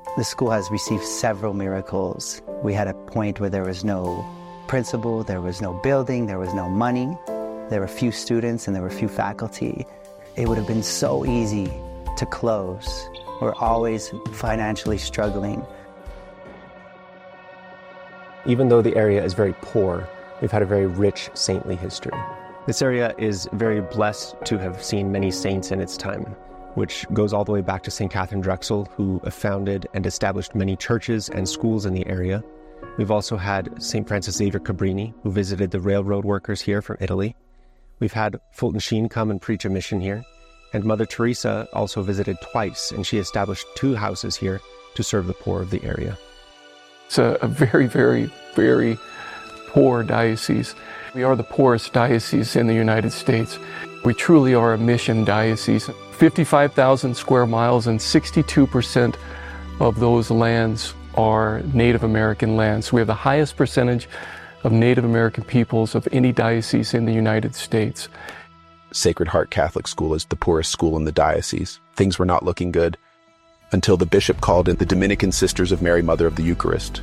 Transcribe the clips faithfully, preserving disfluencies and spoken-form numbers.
The school has received several miracles. We had a point where there was no principal, there was no building, there was no money, there were few students and there were few faculty. It would have been so easy to close. We're always financially struggling. Even though the area is very poor, we've had a very rich saintly history. This area is very blessed to have seen many saints in its time, which goes all the way back to Saint Catherine Drexel, who founded and established many churches and schools in the area. We've also had Saint Francis Xavier Cabrini, who visited the railroad workers here from Italy. We've had Fulton Sheen come and preach a mission here. And Mother Teresa also visited twice, and she established two houses here to serve the poor of the area. It's a, a very, very, very poor diocese. We are the poorest diocese in the United States. We truly are a mission diocese. fifty-five thousand square miles, and sixty-two percent of those lands are Native American lands. We have the highest percentage of Native American peoples of any diocese in the United States. Sacred Heart Catholic School is the poorest school in the diocese. Things were not looking good until the bishop called in the Dominican Sisters of Mary, Mother of the Eucharist.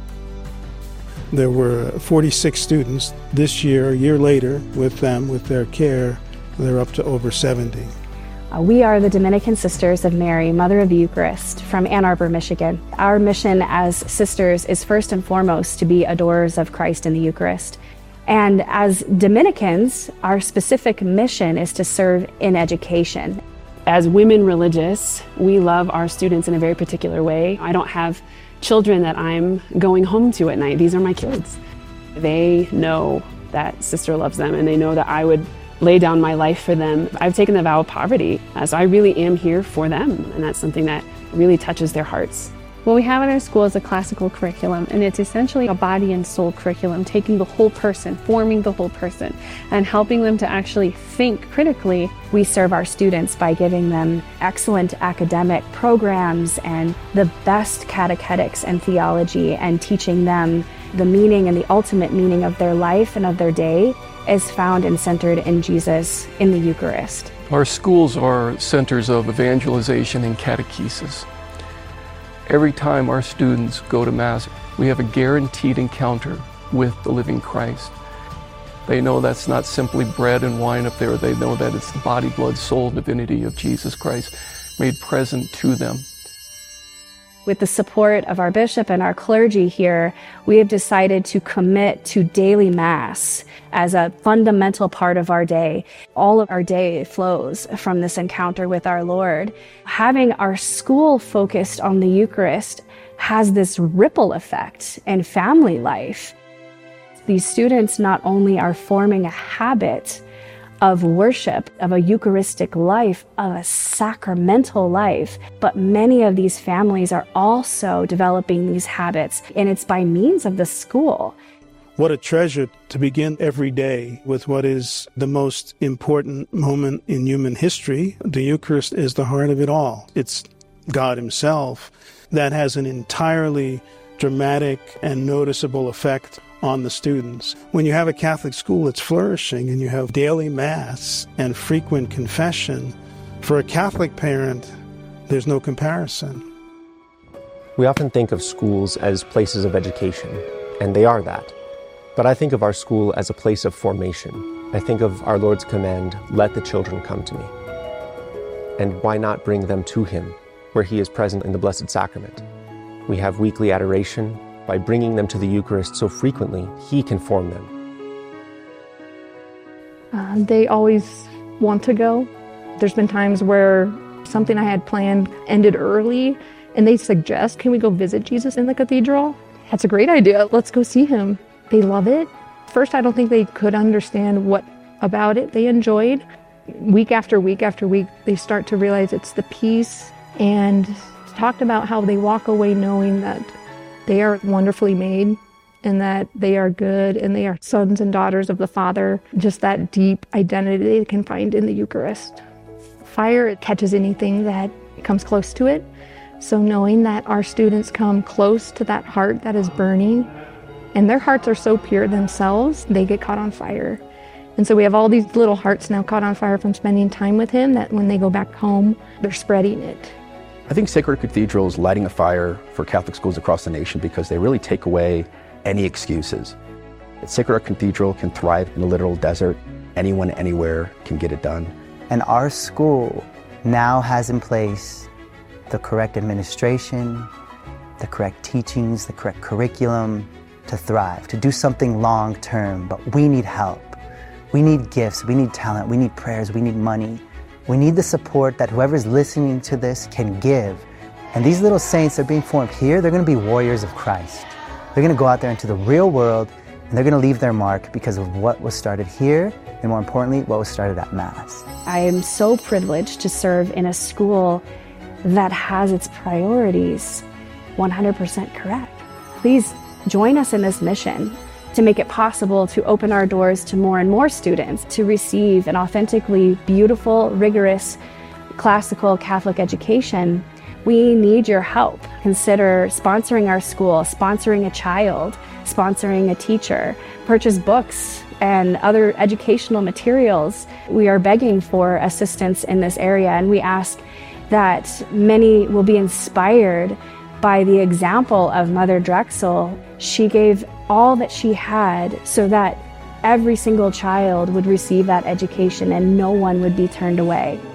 There were forty-six students. This year, a year later, with them, with their care, they're up to over seventy. Uh, we are the Dominican Sisters of Mary, Mother of the Eucharist, from Ann Arbor, Michigan. Our mission as sisters is first and foremost to be adorers of Christ in the Eucharist. And as Dominicans, our specific mission is to serve in education. As women religious, we love our students in a very particular way. I don't have children that I'm going home to at night. These are my kids. They know that Sister loves them, and they know that I would lay down my life for them. I've taken the vow of poverty, so I really am here for them, and that's something that really touches their hearts. What we have in our school is a classical curriculum, and it's essentially a body and soul curriculum, taking the whole person, forming the whole person, and helping them to actually think critically. We serve our students by giving them excellent academic programs and the best catechetics and theology, and teaching them the meaning and the ultimate meaning of their life and of their day is found and centered in Jesus in the Eucharist. Our schools are centers of evangelization and catechesis. Every time our students go to Mass, we have a guaranteed encounter with the living Christ. They know that's not simply bread and wine up there. They know that it's the body, blood, soul, divinity of Jesus Christ made present to them. With the support of our bishop and our clergy here, we have decided to commit to daily Mass as a fundamental part of our day. All of our day flows from this encounter with our Lord. Having our school focused on the Eucharist has this ripple effect in family life. These students not only are forming a habit of worship, of a Eucharistic life, of a sacramental life, but many of these families are also developing these habits, and it's by means of the school. What a treasure to begin every day with what is the most important moment in human history. The Eucharist is the heart of it all. It's God Himself that has an entirely dramatic and noticeable effect on the students. When you have a Catholic school that's flourishing and you have daily Mass and frequent confession, for a Catholic parent, there's no comparison. We often think of schools as places of education, and they are that. But I think of our school as a place of formation. I think of our Lord's command, let the children come to me. And why not bring them to Him, where He is present in the Blessed Sacrament? We have weekly adoration. By bringing them to the Eucharist so frequently, He can form them. Uh, they always want to go. There's been times where something I had planned ended early, and they suggest, can we go visit Jesus in the cathedral? That's a great idea. Let's go see Him. They love it. First, I don't think they could understand what about it they enjoyed. Week after week after week, they start to realize it's the peace, and talked about how they walk away knowing that they are wonderfully made, and that they are good, and they are sons and daughters of the Father. Just that deep identity they can find in the Eucharist. Fire, it catches anything that comes close to it. So knowing that our students come close to that heart that is burning, and their hearts are so pure themselves, they get caught on fire. And so we have all these little hearts now caught on fire from spending time with Him, that when they go back home, they're spreading it. I think Sacred Heart Cathedral is lighting a fire for Catholic schools across the nation because they really take away any excuses. Sacred Heart Cathedral can thrive in a literal desert. Anyone, anywhere can get it done. And our school now has in place the correct administration, the correct teachings, the correct curriculum to thrive, to do something long term. But we need help. We need gifts, we need talent, we need prayers, we need money. We need the support that whoever's listening to this can give. And these little saints that are being formed here, they're going to be warriors of Christ. They're going to go out there into the real world, and they're going to leave their mark because of what was started here, and more importantly, what was started at Mass. I am so privileged to serve in a school that has its priorities one hundred percent correct. Please join us in this mission to make it possible to open our doors to more and more students to receive an authentically beautiful, rigorous, classical Catholic education. We need your help. Consider sponsoring our school, sponsoring a child, sponsoring a teacher, purchase books and other educational materials. We are begging for assistance in this area, and we ask that many will be inspired by the example of Mother Drexel. She gave all that she had so that every single child would receive that education and no one would be turned away.